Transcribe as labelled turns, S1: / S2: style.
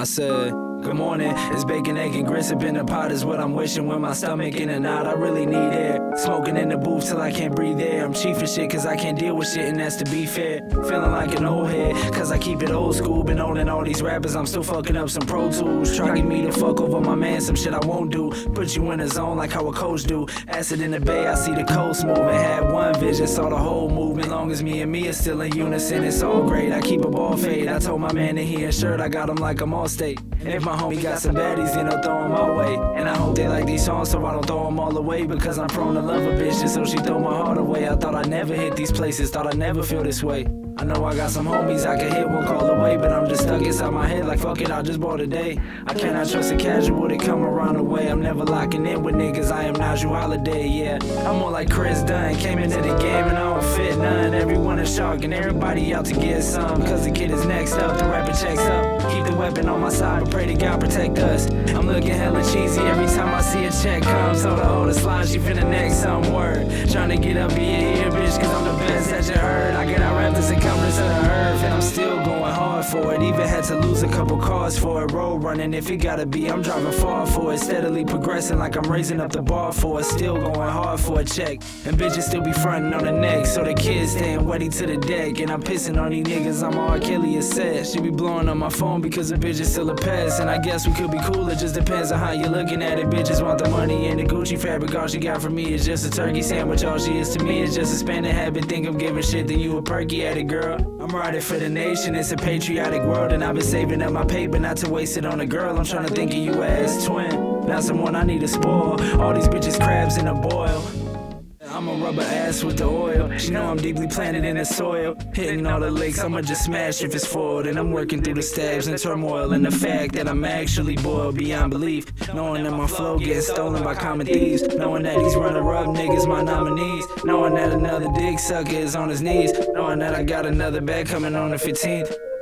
S1: I said, good morning, it's bacon, egg, and grits up in the pot is what I'm wishing with my stomach in and out. I really need air. Smoking in the booth till I can't breathe air. I'm chief of shit cause I can't deal with shit and that's to be fair. Feeling like an old head cause I keep it old school. Been owning all these rappers, I'm still fucking up some Pro Tools. Try to get me to fuck over my man, some shit I won't do. Put you in a zone like how a coach do. Acid in the bay, I see the coast moving. Had one vision, saw the whole movement. Long as me and me are still in unison, it's all great. I keep a ball fade. I told my man that he insured, I got him like I'm Allstate. If my homie got some baddies, then I'll throw them my way. And I hope they like these songs so I don't throw them all away. Because I'm prone to love a bitch and so she throw my heart away. I thought I'd never hit these places, thought I'd never feel this way. I know I got some homies I can hit one call away, but I'm just stuck inside my head like fuck it, I just bought a day. I cannot trust a casual to come around the way. I'm never locking in with niggas, I am Najee Holiday, yeah. I'm more like Chris Dunn, came into the game and I don't fit none. Everyone is shark and everybody out to get some. Cause the kid is next up, the rapper checks up. Keep the weapon on my side, but pray to God protect us. I'm looking hella cheesy every time I see a check come. So the older slide, she finna next some word. Tryna get up in your ear, bitch, cause I'm the best that you heard. I cannot rap this circumference of the earth, and I'm still going hard for it. Even had to lose a couple cars for it. Road running if it gotta be, I'm driving far for it. Steadily progressing like I'm raising up the bar for it. Still going hard for a check, and bitches still be fronting on the neck. So the kids staying wetty to the deck, and I'm pissing on these niggas, I'm all Achilles said. She be blowing on my phone because the bitch is still a pest. And I guess we could be cool, it just depends on how you're looking at it. Bitches want the money and the Gucci fabric, all she got from me is just a turkey sandwich. All she is to me is just a spending habit. Think I'm giving shit, then you a perky at it, girl. I'm riding for the nation, it's a patriotic world. And I've been saving up my paper not to waste it on a girl. I'm trying to think of you as twin, not someone I need to spoil. All these bitches crabs in a boil. I'm a rubber ass with the oil. She know I'm deeply planted in the soil. Hitting all the licks, I'ma just smash if it's foiled. And I'm working through the stabs and turmoil. And the fact that I'm actually boiled beyond belief. Knowing that my flow gets stolen by common thieves. Knowing that these runner-up niggas my nominees. Knowing that another dick sucker is on his knees. Knowing that I got another bag coming on the 15th.